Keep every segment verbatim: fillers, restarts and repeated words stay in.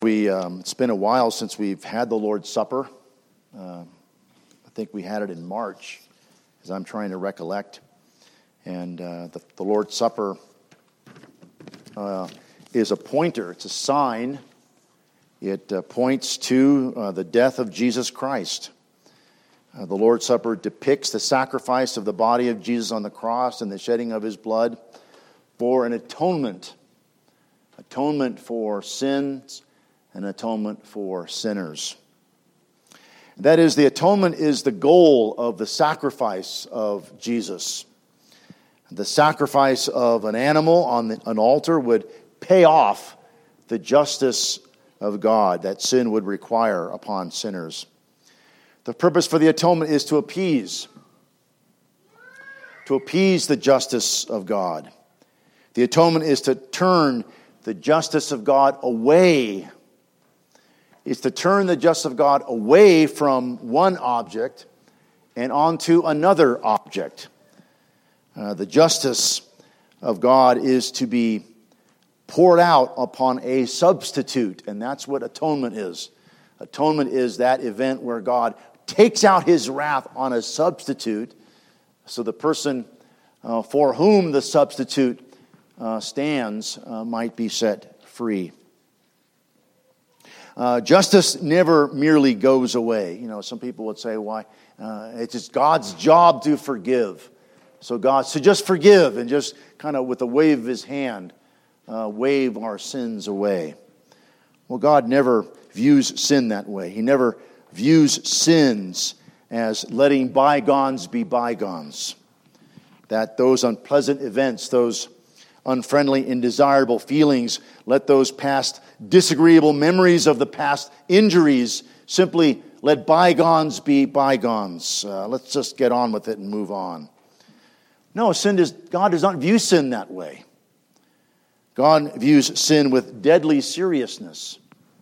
We, um, it's been a while since we've had the Lord's Supper. Uh, I think we had it in March, as I'm trying to recollect. And uh, the, the Lord's Supper uh, is a pointer. It's a sign. It uh, points to uh, the death of Jesus Christ. Uh, the Lord's Supper depicts the sacrifice of the body of Jesus on the cross and the shedding of his blood for an atonement. Atonement for sins, an atonement for sinners. That is, the atonement is the goal of the sacrifice of Jesus. The sacrifice of an animal on the, an altar would pay off the justice of God that sin would require upon sinners. The purpose for the atonement is to appease, to appease the justice of God. The atonement is to turn the justice of God away is to turn the justice of God away from one object and onto another object. Uh, the justice of God is to be poured out upon a substitute, and that's what atonement is. Atonement is that event where God takes out his wrath on a substitute, so the person uh, for whom the substitute uh, stands uh, might be set free. Uh, justice never merely goes away. You know, some people would say, why? Uh, it's just God's job to forgive. So God, so just forgive and just kind of with a wave of his hand, uh, wave our sins away. Well, God never views sin that way. He never views sins as letting bygones be bygones. That those unpleasant events, those unfriendly, indesirable feelings, let those past disagreeable memories of the past injuries simply let bygones be bygones. Uh, let's just get on with it and move on. No, sin does, God does not view sin that way. God views sin with deadly seriousness.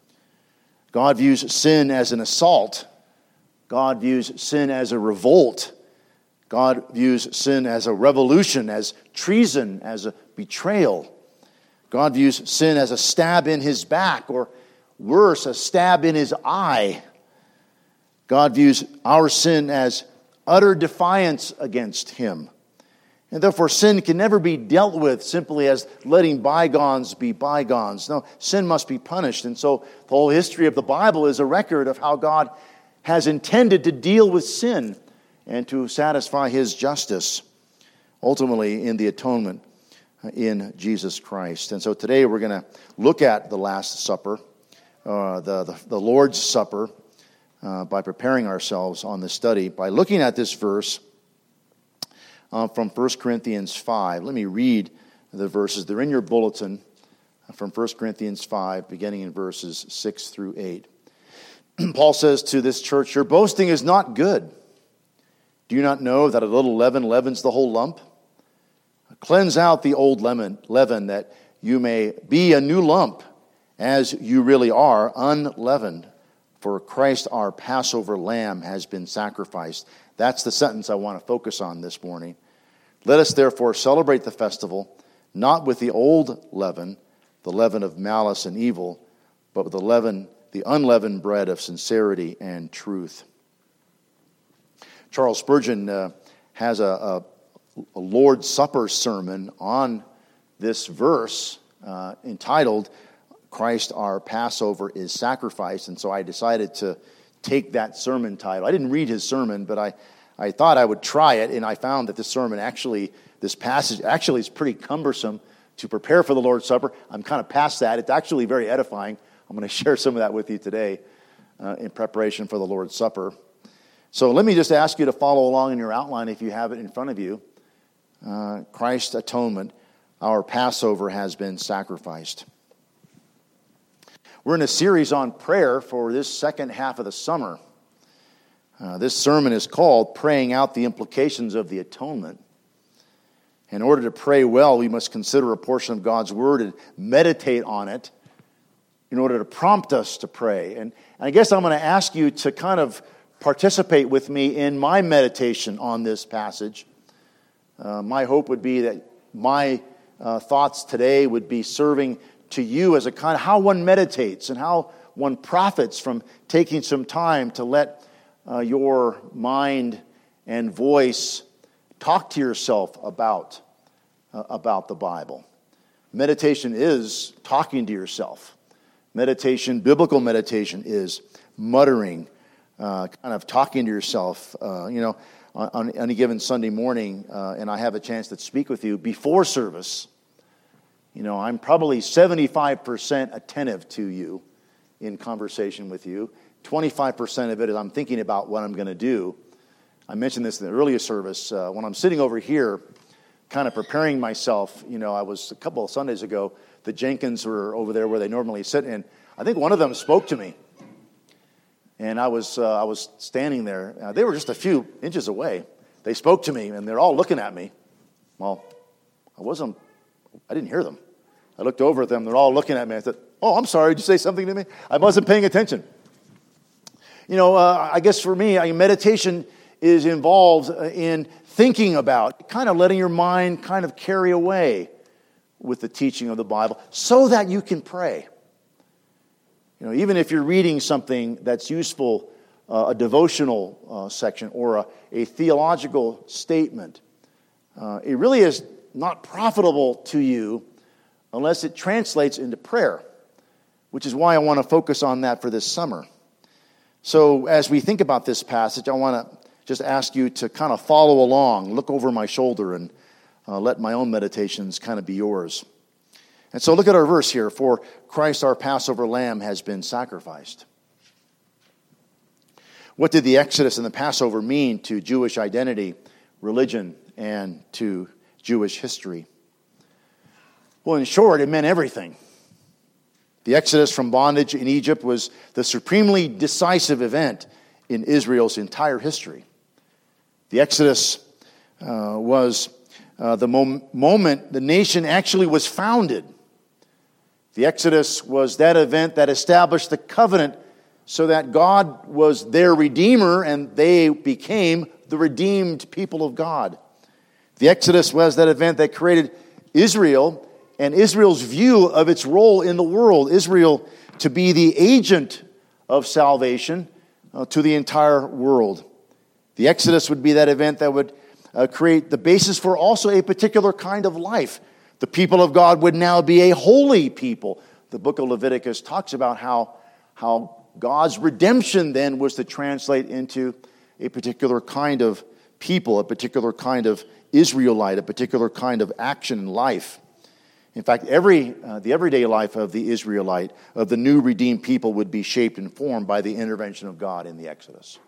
God views sin as an assault. God views sin as a revolt. God views sin as a revolution, as treason, as a betrayal. God views sin as a stab in his back, or worse, a stab in his eye. God views our sin as utter defiance against him. And therefore, sin can never be dealt with simply as letting bygones be bygones. No, sin must be punished. And so the whole history of the Bible is a record of how God has intended to deal with sin and to satisfy his justice, ultimately in the atonement in Jesus Christ. And so today we're going to look at the Last Supper, uh, the, the, the Lord's Supper, uh, by preparing ourselves on this study, by looking at this verse uh, from First Corinthians five. Let me read the verses. They're in your bulletin from First Corinthians five, beginning in verses six through eight. Paul says to this church, "Your boasting is not good. Do you not know that a little leaven leavens the whole lump? Cleanse out the old leaven, leaven that you may be a new lump, as you really are, unleavened. For Christ our Passover lamb has been sacrificed." That's the sentence I want to focus on this morning. "Let us therefore celebrate the festival, not with the old leaven, the leaven of malice and evil, but with the leaven, the unleavened bread of sincerity and truth." Charles Spurgeon uh, has a, a, a Lord's Supper sermon on this verse uh, entitled, "Christ our Passover is Sacrificed." And so I decided to take that sermon title. I didn't read his sermon, but I, I thought I would try it, and I found that this sermon actually, this passage actually is pretty cumbersome to prepare for the Lord's Supper. I'm kind of past that. It's actually very edifying. I'm going to share some of that with you today uh, in preparation for the Lord's Supper. So let me just ask you to follow along in your outline if you have it in front of you. Uh, Christ's atonement, our Passover has been sacrificed. We're in a series on prayer for this second half of the summer. Uh, this sermon is called Praying Out the Implications of the Atonement. In order to pray well, we must consider a portion of God's Word and meditate on it in order to prompt us to pray. And, and I guess I'm going to ask you to kind of participate with me in my meditation on this passage. Uh, my hope would be that my uh, thoughts today would be serving to you as a kind of how one meditates and how one profits from taking some time to let uh, your mind and voice talk to yourself about, uh, about the Bible. Meditation is talking to yourself. Meditation, biblical meditation, is muttering, uh, kind of talking to yourself. Uh, you know, on, on any given Sunday morning, uh, and I have a chance to speak with you before service, you know, I'm probably seventy-five percent attentive to you in conversation with you. twenty-five percent of it is I'm thinking about what I'm going to do. I mentioned this in the earlier service. Uh, when I'm sitting over here, kind of preparing myself, you know, I was a couple of Sundays ago, the Jenkins were over there where they normally sit, and I think one of them spoke to me. And I was uh, I was standing there. Uh, they were just a few inches away. They spoke to me, and they're all looking at me. Well, I wasn't, I didn't hear them. I looked over at them. They're all looking at me. I said, oh, I'm sorry. Did you say something to me? I wasn't paying attention. You know, uh, I guess for me, I, meditation is involved in thinking about, kind of letting your mind kind of carry away with the teaching of the Bible so that you can pray. You know, even if you're reading something that's useful, uh, a devotional uh, section or a, a theological statement, uh, it really is not profitable to you unless it translates into prayer, which is why I want to focus on that for this summer. So as we think about this passage, I want to just ask you to kind of follow along, look over my shoulder, and uh, let my own meditations kind of be yours. And so look at our verse here. For Christ, our Passover lamb, has been sacrificed. What did the Exodus and the Passover mean to Jewish identity, religion, and to Jewish history? Well, in short, it meant everything. The Exodus from bondage in Egypt was the supremely decisive event in Israel's entire history. The Exodus uh, was uh, the mom- moment the nation actually was founded. The Exodus was that event that established the covenant so that God was their Redeemer and they became the redeemed people of God. The Exodus was that event that created Israel and Israel's view of its role in the world. Israel to be the agent of salvation uh, to the entire world. The Exodus would be that event that would uh, create the basis for also a particular kind of life. The people of God would now be a holy people. The book of Leviticus talks about how, how God's redemption then was to translate into a particular kind of people, a particular kind of Israelite, a particular kind of action in life. In fact, every uh, the everyday life of the Israelite, of the new redeemed people, would be shaped and formed by the intervention of God in the Exodus.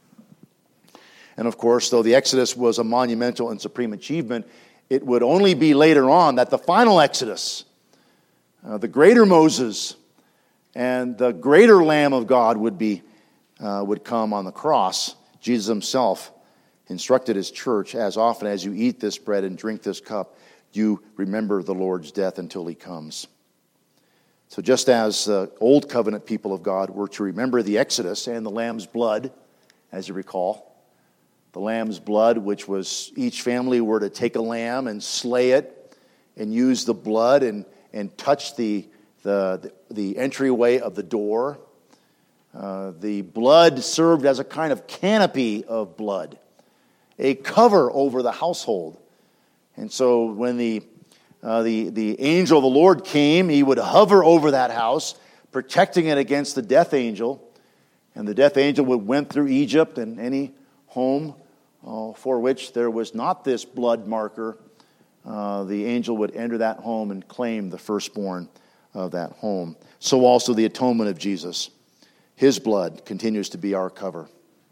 And of course, though the Exodus was a monumental and supreme achievement, it would only be later on that the final Exodus, uh, the greater Moses, and the greater Lamb of God would be uh, would come on the cross. Jesus himself instructed his church, as often as you eat this bread and drink this cup, you remember the Lord's death until he comes. So just as the old covenant people of God were to remember the Exodus and the lamb's blood, as you recall, the lamb's blood, which was each family were to take a lamb and slay it and use the blood and, and touch the, the, the entryway of the door. Uh, the blood served as a kind of canopy of blood, a cover over the household. And so when the, uh, the, the angel of the Lord came, he would hover over that house, protecting it against the death angel. And the death angel would went through Egypt and any home uh, for which there was not this blood marker, uh, the angel would enter that home and claim the firstborn of that home. So also the atonement of Jesus. His blood continues to be our cover.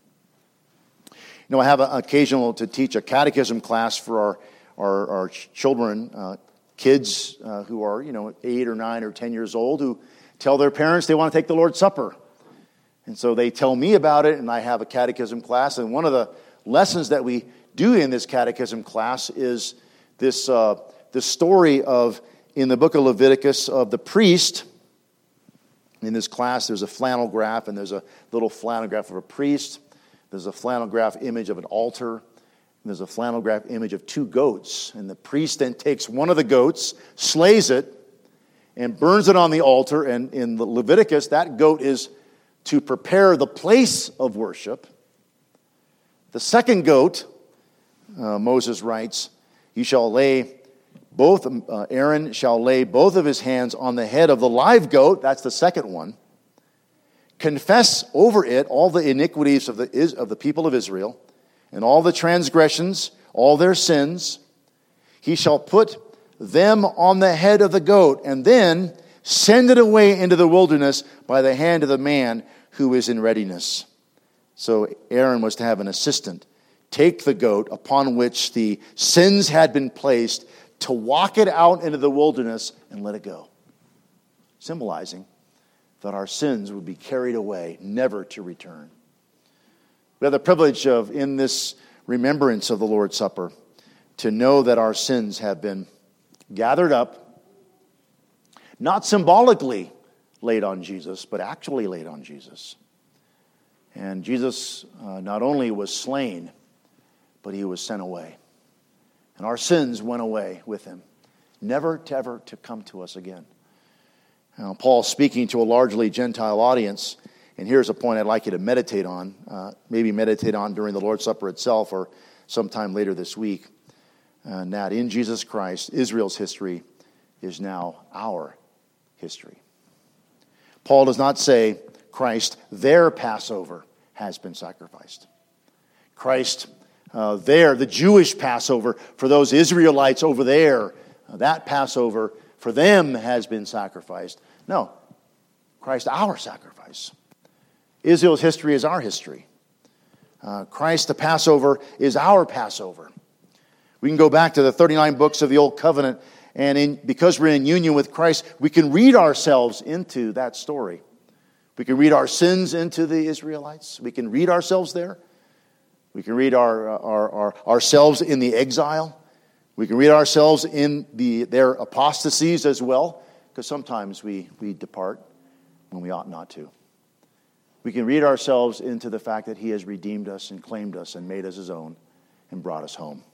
You know, I have an occasional to teach a catechism class for our Our, our children, uh, kids uh, who are, you know, eight or nine or ten years old, who tell their parents they want to take the Lord's Supper. And so they tell me about it, and I have a catechism class. And one of the lessons that we do in this catechism class is this, uh, this story of, in the book of Leviticus, of the priest. In this class, there's a flannel graph, and there's a little flannel graph of a priest. There's a flannel graph image of an altar. There's a flannel graph image of two goats. And the priest then takes one of the goats, slays it, and burns it on the altar. And in the Leviticus, that goat is to prepare the place of worship. The second goat, uh, Moses writes, you shall lay both, uh, Aaron shall lay both of his hands on the head of the live goat. That's the second one. Confess over it all the iniquities of the, of the people of Israel and all the transgressions, all their sins. He shall put them on the head of the goat and then send it away into the wilderness by the hand of the man who is in readiness. So Aaron was to have an assistant take the goat upon which the sins had been placed, to walk it out into the wilderness and let it go. Symbolizing that our sins would be carried away, never to return. We have the privilege of, in this remembrance of the Lord's Supper, to know that our sins have been gathered up, not symbolically laid on Jesus, but actually laid on Jesus. And Jesus uh, not only was slain, but he was sent away. And our sins went away with him, never to ever to come to us again. Now, Paul speaking to a largely Gentile audience, and here's a point I'd like you to meditate on, uh, maybe meditate on during the Lord's Supper itself or sometime later this week, and that in Jesus Christ, Israel's history is now our history. Paul does not say Christ, their Passover, has been sacrificed. Christ, uh, there, the Jewish Passover, for those Israelites over there, uh, that Passover for them has been sacrificed. No, Christ, our sacrifice. Israel's history is our history. Uh, Christ, the Passover, is our Passover. We can go back to the thirty-nine books of the Old Covenant, and in, because we're in union with Christ, we can read ourselves into that story. We can read our sins into the Israelites. We can read ourselves there. We can read our, our, our ourselves in the exile. We can read ourselves in the their apostasies as well, because sometimes we, we depart when we ought not to. We can read ourselves into the fact that he has redeemed us and claimed us and made us his own and brought us home.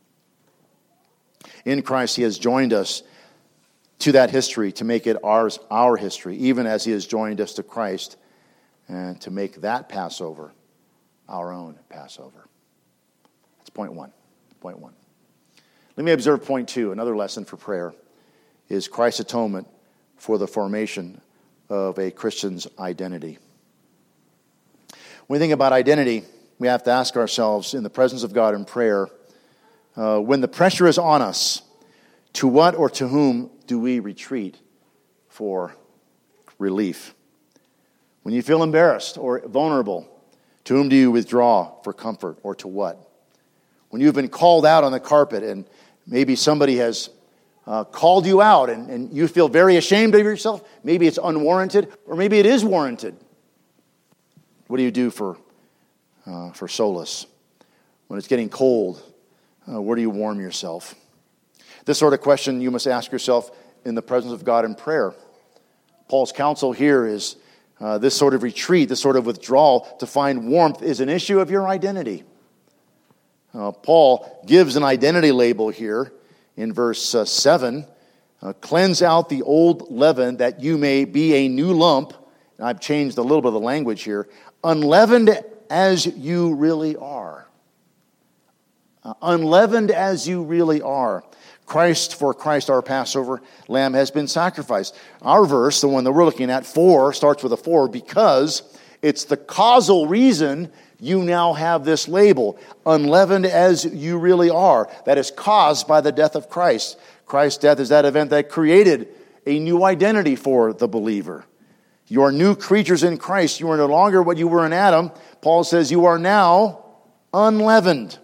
In Christ, he has joined us to that history to make it ours, our history, even as he has joined us to Christ and to make that Passover our own Passover. That's point one. Point one. Let me observe point two. Another lesson for prayer is Christ's atonement for the formation of a Christian's identity. When we think about identity, we have to ask ourselves in the presence of God in prayer, uh, when the pressure is on us, to what or to whom do we retreat for relief? When you feel embarrassed or vulnerable, to whom do you withdraw for comfort, or to what? When you've been called out on the carpet and maybe somebody has uh, called you out and, and you feel very ashamed of yourself, maybe it's unwarranted, or maybe it is warranted. What do you do for, uh, for solace? When it's getting cold, uh, where do you warm yourself? This sort of question you must ask yourself in the presence of God in prayer. Paul's counsel here is uh, this sort of retreat, this sort of withdrawal to find warmth is an issue of your identity. Uh, Paul gives an identity label here in verse uh, seven. Uh, Cleanse out the old leaven that you may be a new lump. And I've changed a little bit of the language here. Unleavened as you really are. Uh, unleavened as you really are. Christ, for Christ our Passover lamb has been sacrificed. Our verse, the one that we're looking at, four, starts with a four because it's the causal reason you now have this label, unleavened as you really are. That is caused by the death of Christ. Christ's death is that event that created a new identity for the believer. You are new creatures in Christ. You are no longer what you were in Adam. Paul says you are now unleavened.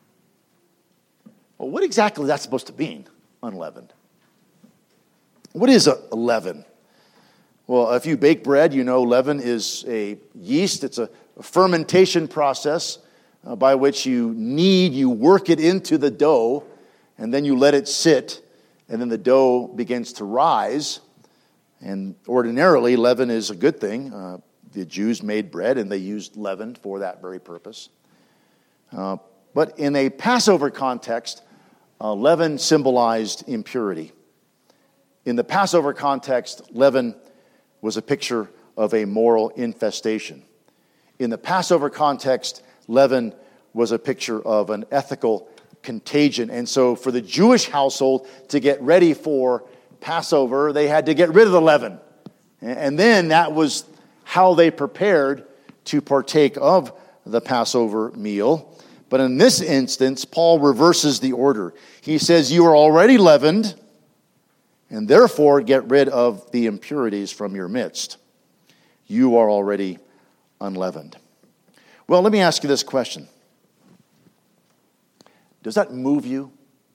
Well, what exactly is that supposed to mean, unleavened? What is a leaven? Well, if you bake bread, you know leaven is a yeast. It's a fermentation process uh, by which you knead, you work it into the dough, and then you let it sit, and then the dough begins to rise. And ordinarily, leaven is a good thing. Uh, the Jews made bread, and they used leaven for that very purpose. Uh, but in a Passover context, uh, leaven symbolized impurity. In the Passover context, leaven was a picture of a moral infestation. In the Passover context, leaven was a picture of an ethical contagion. And so for the Jewish household to get ready for Passover, they had to get rid of the leaven. And then that was how they prepared to partake of the Passover meal. But in this instance, Paul reverses the order. He says, you are already leavened, and therefore get rid of the impurities from your midst. You are already unleavened. Well, let me ask you this question. Does that move you?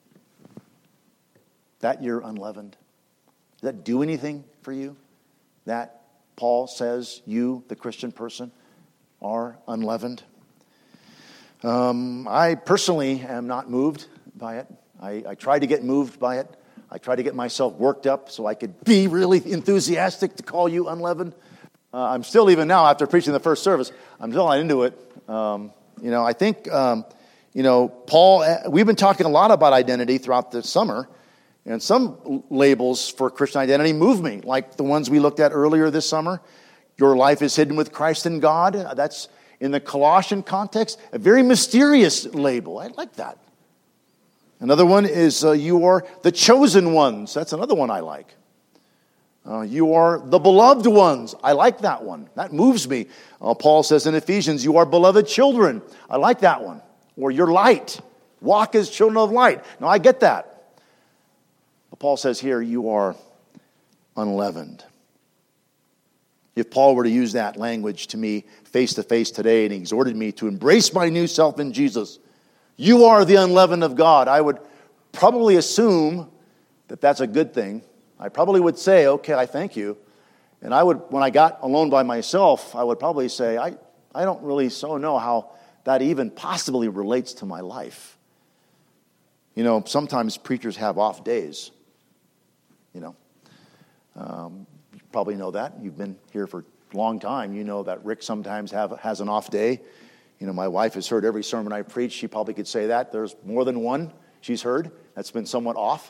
That you're unleavened? Does that do anything for you? That Paul says you, the Christian person, are unleavened? Um, I personally am not moved by it. I, I try to get moved by it. I try to get myself worked up so I could be really enthusiastic to call you unleavened. Uh, I'm still, even now, after preaching the first service, I'm still not into it. Um, you know, I think, um, you know, Paul, we've been talking a lot about identity throughout the summer, and some labels for Christian identity move me, like the ones we looked at earlier this summer. Your life is hidden with Christ in God. That's, in the Colossian context, a very mysterious label. I like that. Another one is uh, you are the chosen ones. That's another one I like. Uh, you are the beloved ones. I like that one. That moves me. Uh, Paul says in Ephesians, you are beloved children. I like that one. Or you're light. Walk as children of light. Now, I get that. But Paul says here, you are unleavened. If Paul were to use that language to me face to face today and he exhorted me to embrace my new self in Jesus, you are the unleavened of God, I would probably assume that that's a good thing. I probably would say, okay, I thank you. And I would, when I got alone by myself, I would probably say, I, I don't really so know how that even possibly relates to my life. You know, sometimes preachers have off days. You know, um, you probably know that. You've been here for a long time. You know that Rick sometimes have, has an off day. You know, my wife has heard every sermon I preach. She probably could say that. There's more than one she's heard that's been somewhat off.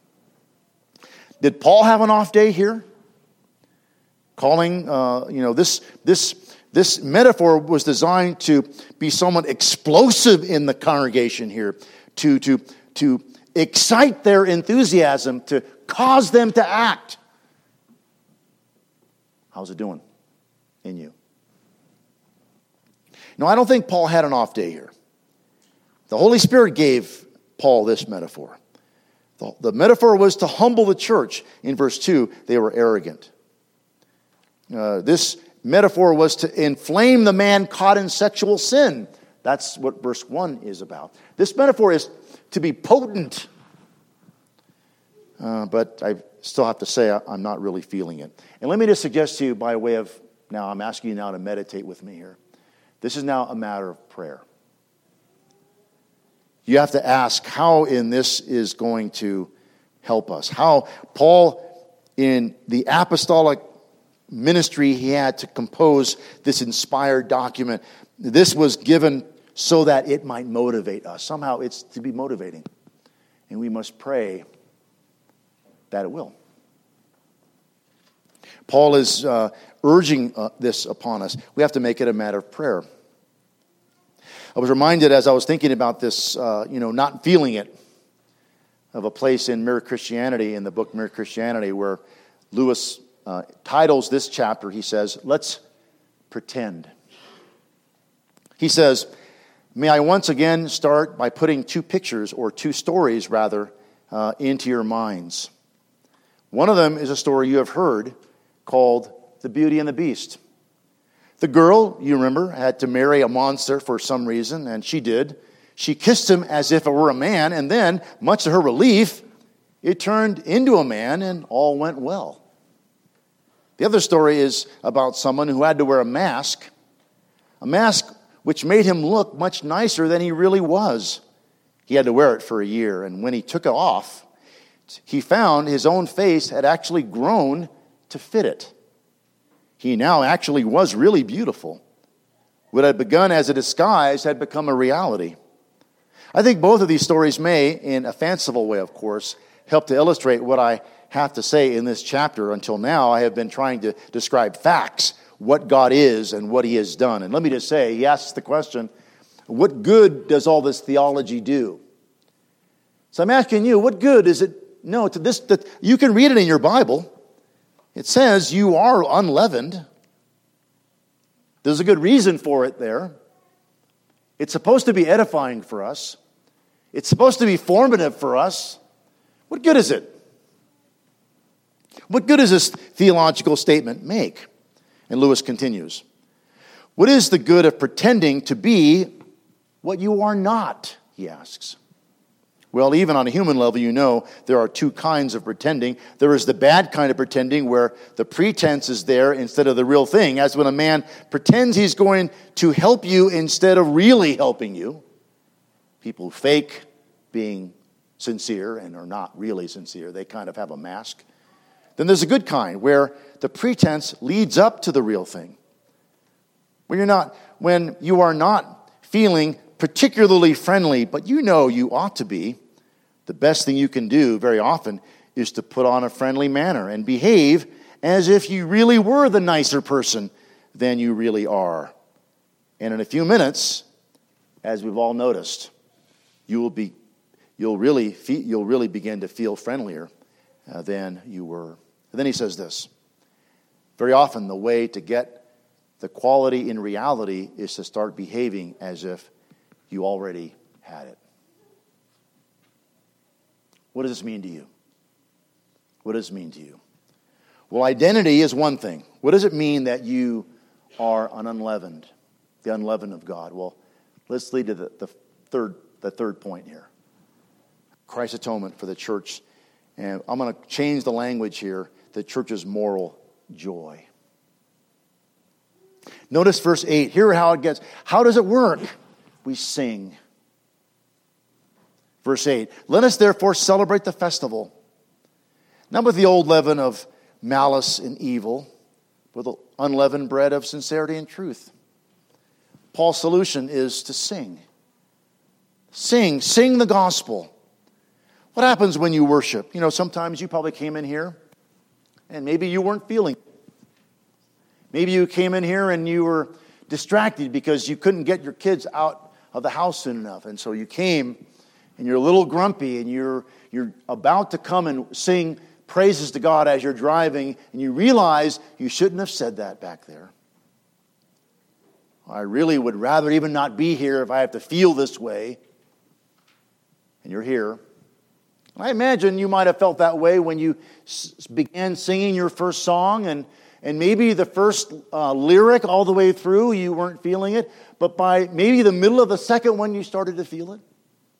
Did Paul have an off day here? Calling, uh, you know, this this this metaphor was designed to be somewhat explosive in the congregation here, to to to excite their enthusiasm, to cause them to act. How's it doing in you? No, I don't think Paul had an off day here. The Holy Spirit gave Paul this metaphor. The, the metaphor was to humble the church. In verse two, they were arrogant. Uh, this metaphor was to inflame the man caught in sexual sin. That's what verse one is about. This metaphor is to be potent. Uh, but I still have to say I'm not really feeling it. And let me just suggest to you by way of, now I'm asking you now to meditate with me here. This is now a matter of prayer. You have to ask how in this is going to help us. How Paul, in the apostolic ministry, he had to compose this inspired document. This was given so that it might motivate us. Somehow it's to be motivating. And we must pray that it will. Paul is uh, urging uh, this upon us. We have to make it a matter of prayer. I was reminded as I was thinking about this, uh, you know, not feeling it, of a place in Mere Christianity, in the book Mere Christianity, where Lewis uh, titles this chapter, he says, let's pretend. He says, may I once again start by putting two pictures, or two stories rather, uh, into your minds. One of them is a story you have heard called The Beauty and the Beast. The girl, you remember, had to marry a monster for some reason, and she did. She kissed him as if it were a man, and then, much to her relief, it turned into a man, and all went well. The other story is about someone who had to wear a mask, a mask which made him look much nicer than he really was. He had to wear it for a year, and when he took it off, he found his own face had actually grown to fit it. He now actually was really beautiful. What had begun as a disguise had become a reality. I think both of these stories may, in a fanciful way, of course, help to illustrate what I have to say in this chapter. Until now, I have been trying to describe facts, what God is and what he has done. And let me just say, he asks the question, what good does all this theology do? So I'm asking you, what good is it? No, to this, that you can read it in your Bible. It says you are unleavened. There's a good reason for it there. It's supposed to be edifying for us. It's supposed to be formative for us. What good is it? What good does this theological statement make? And Lewis continues. What is the good of pretending to be what you are not, he asks. Well, even on a human level, you know there are two kinds of pretending. There is the bad kind of pretending where the pretense is there instead of the real thing, as when a man pretends he's going to help you instead of really helping you. People fake being sincere and are not really sincere. They kind of have a mask. Then there's a good kind where the pretense leads up to the real thing. When you're not, when you are not feeling particularly friendly, but you know you ought to be, the best thing you can do very often is to put on a friendly manner and behave as if you really were the nicer person than you really are. And in a few minutes, as we've all noticed, you will be, you'll really, fe- you'll really begin to feel friendlier uh, than you were. And then he says this: very often, the way to get the quality in reality is to start behaving as if you already had it. What does this mean to you? What does it mean to you? Well, identity is one thing. What does it mean that you are an unleavened, the unleavened of God? Well, let's lead to the, the third the third point here. Christ's atonement for the church. And I'm going to change the language here. The church's moral joy. Notice verse eight. Here how it gets. How does it work? We sing. Verse eight. Let us therefore celebrate the festival, not with the old leaven of malice and evil, with the unleavened bread of sincerity and truth. Paul's solution is to sing. Sing. Sing the gospel. What happens when you worship? You know, sometimes you probably came in here and maybe you weren't feeling it. Maybe you came in here and you were distracted because you couldn't get your kids out of the house soon enough. And so you came and you're a little grumpy and you're you're about to come and sing praises to God as you're driving, and you realize you shouldn't have said that back there. I really would rather even not be here if I have to feel this way. And you're here. I imagine you might have felt that way when you s- began singing your first song, and, and maybe the first uh, lyric all the way through you weren't feeling it, but by maybe the middle of the second one you started to feel it.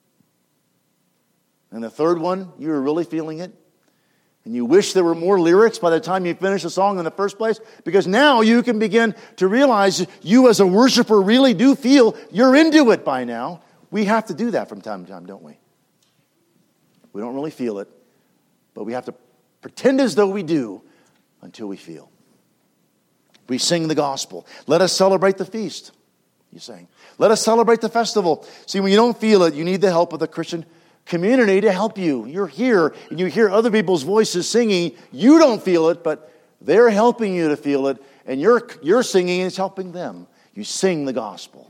And the third one, you were really feeling it. And you wish there were more lyrics by the time you finish the song in the first place, because now you can begin to realize you as a worshiper really do feel you're into it by now. We have to do that from time to time, don't we? We don't really feel it, but we have to pretend as though we do until we feel. We sing the gospel. Let us celebrate the feast, you sing. Let us celebrate the festival. See, when you don't feel it, you need the help of the Christian community to help you. You're here and you hear other people's voices singing. You don't feel it, but they're helping you to feel it, and your, your singing is helping them. You sing the gospel.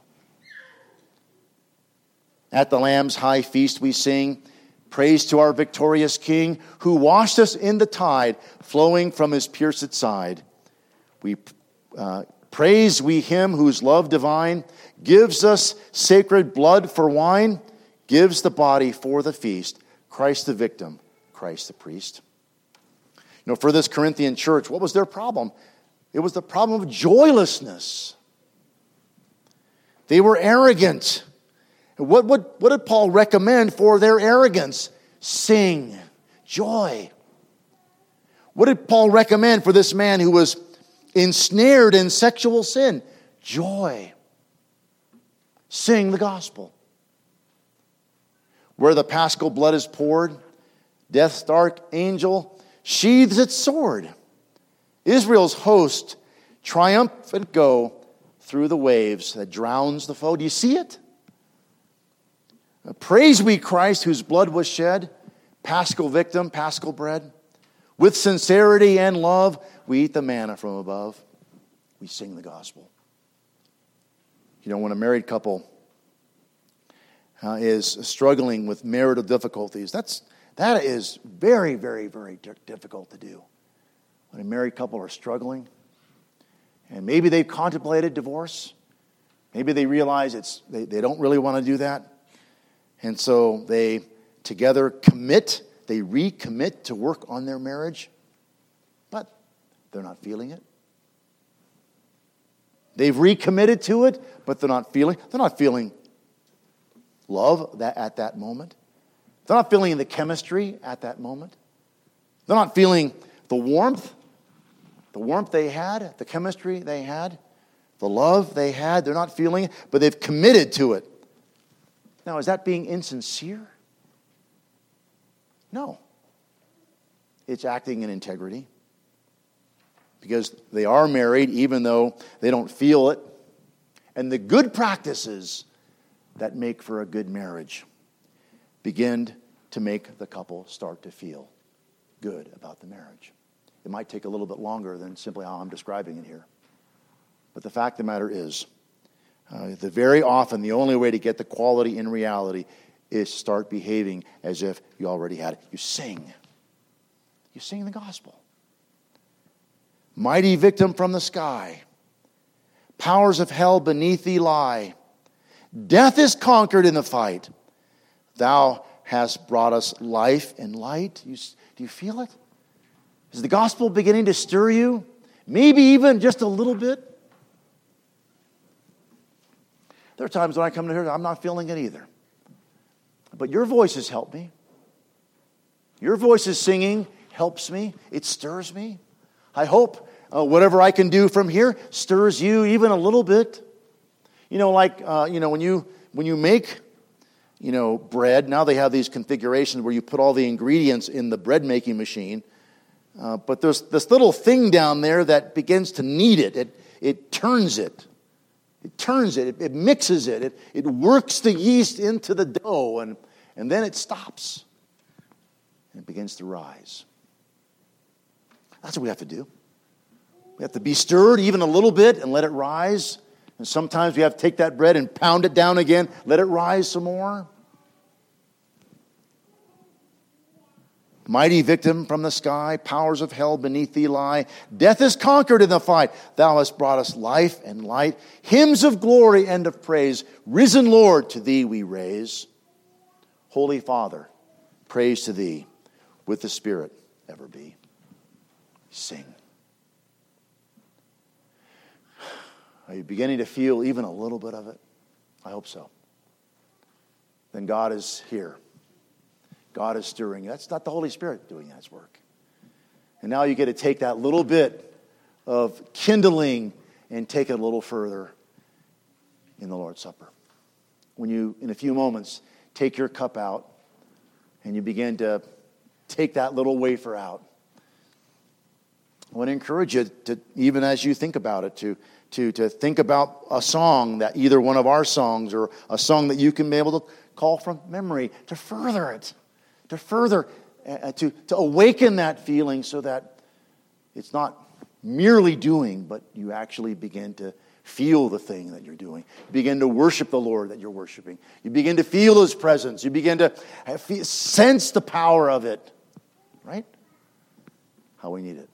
At the Lamb's high feast we sing praise to our victorious King, who washed us in the tide flowing from his pierced side. We uh, praise we him whose love divine gives us sacred blood for wine, gives the body for the feast, Christ the victim, Christ the priest. You know, for this Corinthian church, what was their problem? It was the problem of joylessness. They were arrogant. What, what, what did Paul recommend for their arrogance? Sing. Joy. What did Paul recommend for this man who was ensnared in sexual sin? Joy. Sing the gospel. Where the paschal blood is poured, death's dark angel sheathes its sword. Israel's host triumphant go through the waves that drowns the foe. Do you see it? Praise we Christ whose blood was shed, paschal victim, paschal bread. With sincerity and love, we eat the manna from above. We sing the gospel. You know, when a married couple uh, is struggling with marital difficulties, that's that is very, very, very difficult to do. When a married couple are struggling, and maybe they've contemplated divorce, maybe they realize it's they, they don't really want to do that, and so they together commit, they recommit to work on their marriage, but they're not feeling it. They've recommitted to it, but they're not feeling, they're not feeling love that at that moment. They're not feeling the chemistry at that moment. They're not feeling the warmth, the warmth they had, the chemistry they had, the love they had. They're not feeling it, but they've committed to it. Now, is that being insincere? No. It's acting in integrity. Because they are married even though they don't feel it. And the good practices that make for a good marriage begin to make the couple start to feel good about the marriage. It might take a little bit longer than simply how I'm describing it here. But the fact of the matter is, uh, the very often the only way to get the quality in reality is start behaving as if you already had it. You sing. You sing the gospel. Mighty victim from the sky, powers of hell beneath thee lie. Death is conquered in the fight. Thou hast brought us life and light. You, do you feel it? Is the gospel beginning to stir you? Maybe even just a little bit? There are times when I come to here, I'm not feeling it either. But your voices help me. Your voices singing helps me. It stirs me. I hope uh, whatever I can do from here stirs you even a little bit. You know, like, uh, you know, when you when you make, you know, bread, now they have these configurations where you put all the ingredients in the bread making machine. Uh, but there's this little thing down there that begins to knead it. It, it turns it. It turns it. It, it mixes it. it. It works the yeast into the dough, and, and then it stops. And it begins to rise. That's what we have to do. We have to be stirred even a little bit and let it rise. And sometimes we have to take that bread and pound it down again, let it rise some more. Mighty victim from the sky, powers of hell beneath thee lie. Death is conquered in the fight. Thou hast brought us life and light. Hymns of glory and of praise. Risen Lord, to thee we raise. Holy Father, praise to thee. With the Spirit ever be. Sing. Are you beginning to feel even a little bit of it? I hope so. Then God is here. God is stirring you. That's not the Holy Spirit doing His work. And now you get to take that little bit of kindling and take it a little further in the Lord's Supper. When you, in a few moments, take your cup out and you begin to take that little wafer out. I want to encourage you to, even as you think about it, to, to, to think about a song, that either one of our songs or a song that you can be able to call from memory, to further it, to further, uh, to, to awaken that feeling so that it's not merely doing, but you actually begin to feel the thing that you're doing. You begin to worship the Lord that you're worshiping. You begin to feel His presence. You begin to have, sense the power of it. Right? How we need it.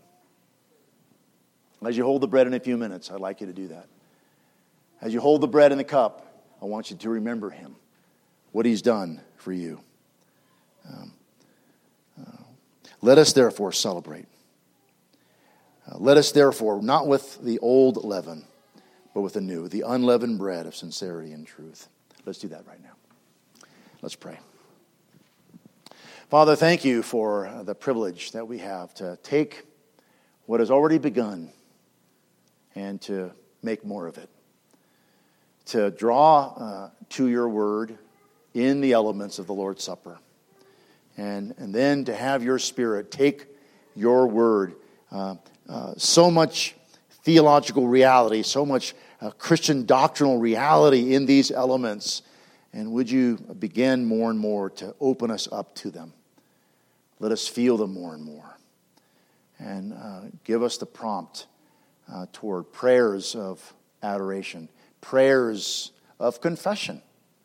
As you hold the bread in a few minutes, I'd like you to do that. As you hold the bread and the cup, I want you to remember Him, what He's done for you. Um, uh, let us therefore celebrate. Uh, let us therefore, not with the old leaven, but with the new, the unleavened bread of sincerity and truth. Let's do that right now. Let's pray. Father, thank you for the privilege that we have to take what has already begun and to make more of it. To draw uh, to your word in the elements of the Lord's Supper. And, and then to have your Spirit take your word, uh, uh, so much theological reality, so much uh, Christian doctrinal reality in these elements. And would you begin more and more to open us up to them? Let us feel them more and more. and uh, give us the prompt uh, toward prayers of adoration, prayers of confession.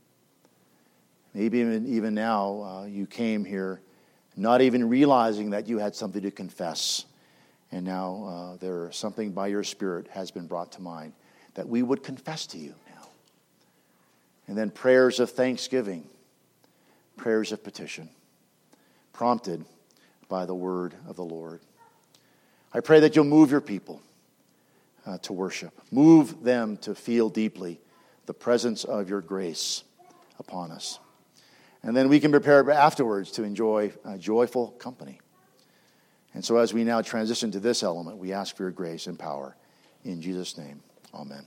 Maybe even, even now uh, you came here not even realizing that you had something to confess. And now uh, there something by your Spirit has been brought to mind that we would confess to you now. And then prayers of thanksgiving, prayers of petition, prompted by the word of the Lord. I pray that you'll move your people uh, to worship. Move them to feel deeply the presence of your grace upon us. And then we can prepare afterwards to enjoy a joyful company. And so as we now transition to this element, we ask for your grace and power. In Jesus' name, amen.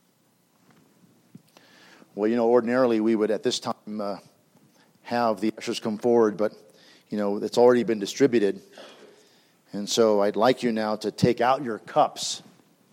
Well, you know, ordinarily we would at this time uh, have the ushers come forward, but, you know, it's already been distributed. And so I'd like you now to take out your cups.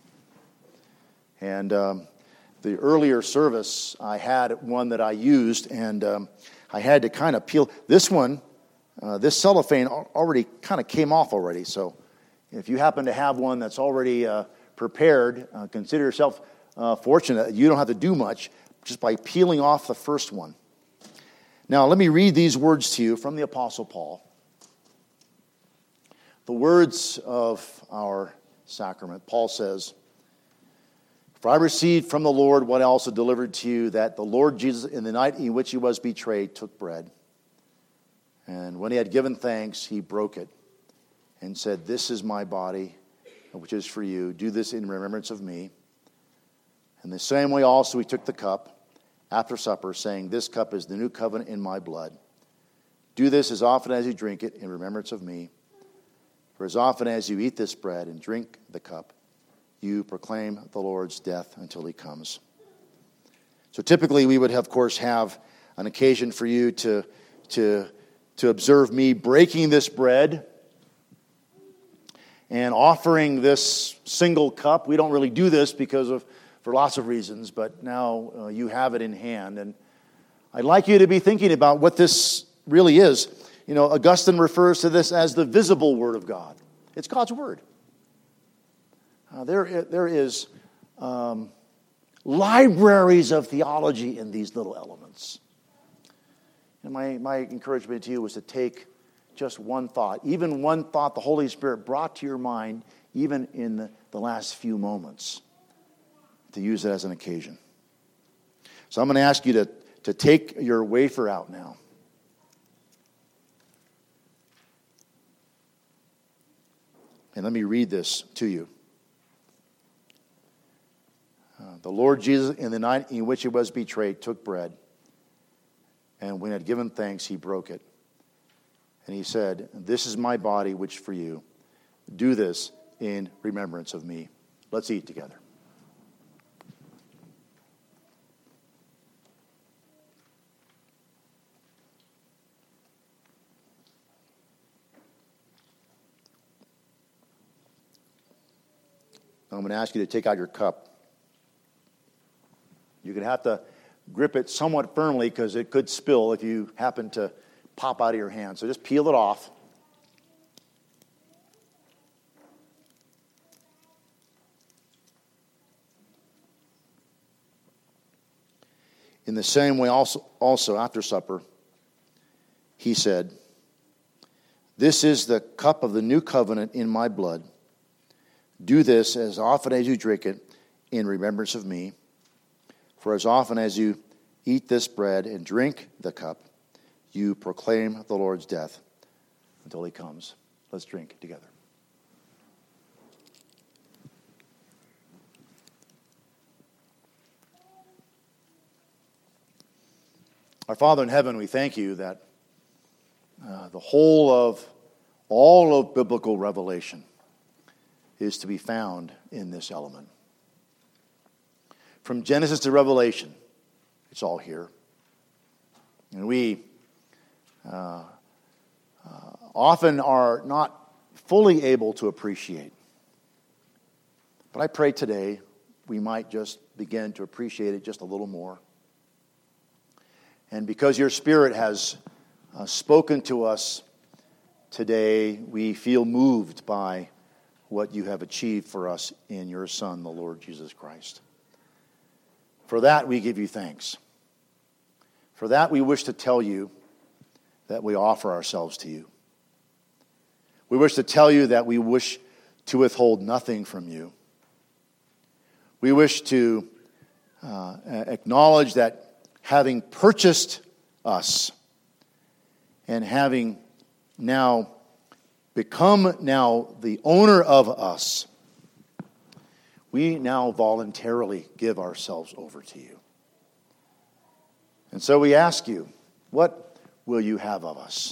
And um, the earlier service, I had one that I used, and um, I had to kind of peel. This one, uh, this cellophane already kind of came off already. So if you happen to have one that's already uh, prepared, uh, consider yourself uh, fortunate. You don't have to do much just by peeling off the first one. Now, let me read these words to you from the Apostle Paul. The words of our sacrament. Paul says, "For I received from the Lord what I also delivered to you, that the Lord Jesus, in the night in which he was betrayed, took bread. And when he had given thanks, he broke it and said, 'This is my body, which is for you. Do this in remembrance of me.' In the same way also he took the cup after supper, saying, 'This cup is the new covenant in my blood. Do this as often as you drink it in remembrance of me. For as often as you eat this bread and drink the cup, you proclaim the Lord's death until he comes.'" So typically we would, of course, have an occasion for you to, to, to observe me breaking this bread and offering this single cup. We don't really do this because of for lots of reasons, but now uh, you have it in hand. And I'd like you to be thinking about what this really is. You know, Augustine refers to this as the visible Word of God. It's God's Word. Uh, there, there is um, libraries of theology in these little elements. And my, my encouragement to you was to take just one thought, even one thought the Holy Spirit brought to your mind, even in the, the last few moments, to use it as an occasion. So I'm going to ask you to, to take your wafer out now. And let me read this to you. Uh, the Lord Jesus, in the night in which he was betrayed, took bread. And when he had given thanks, he broke it. And he said, "This is my body, which for you. Do this in remembrance of me." Let's eat together. I'm going to ask you to take out your cup. You're going to have to grip it somewhat firmly because it could spill if you happen to pop out of your hand. So just peel it off. In the same way also, also after supper, he said, "This is the cup of the new covenant in my blood. Do this as often as you drink it in remembrance of me. For as often as you eat this bread and drink the cup, you proclaim the Lord's death until he comes." Let's drink together. Our Father in heaven, we thank you that uh, the whole of all of biblical revelation is to be found in this element. From Genesis to Revelation, it's all here. And we uh, uh, often are not fully able to appreciate. But I pray today we might just begin to appreciate it just a little more. And because your Spirit has uh, spoken to us today, we feel moved by what you have achieved for us in your Son, the Lord Jesus Christ. For that we give you thanks. For that we wish to tell you that we offer ourselves to you. We wish to tell you that we wish to withhold nothing from you. We wish to uh, acknowledge that having purchased us and having now become now the owner of us, we now voluntarily give ourselves over to you. And so we ask you, what will you have of us?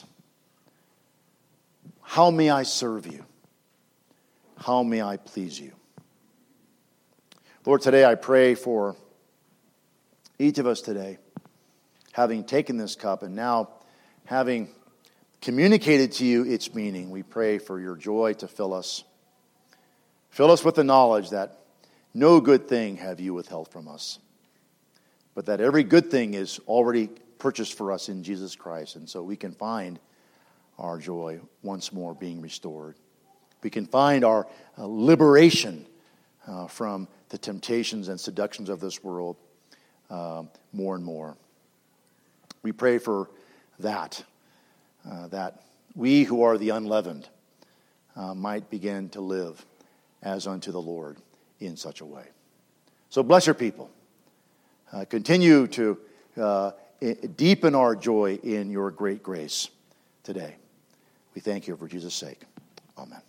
How may I serve you? How may I please you? Lord, today I pray for each of us today, having taken this cup and now having communicated to you its meaning, we pray for your joy to fill us. Fill us with the knowledge that no good thing have you withheld from us, but that every good thing is already purchased for us in Jesus Christ, and so we can find our joy once more being restored. We can find our uh, liberation uh, from the temptations and seductions of this world uh, more and more. We pray for that, uh, that we who are the unleavened uh, might begin to live as unto the Lord in such a way. So bless your people. Uh, continue to uh, deepen our joy in your great grace today. We thank you for Jesus' sake. Amen.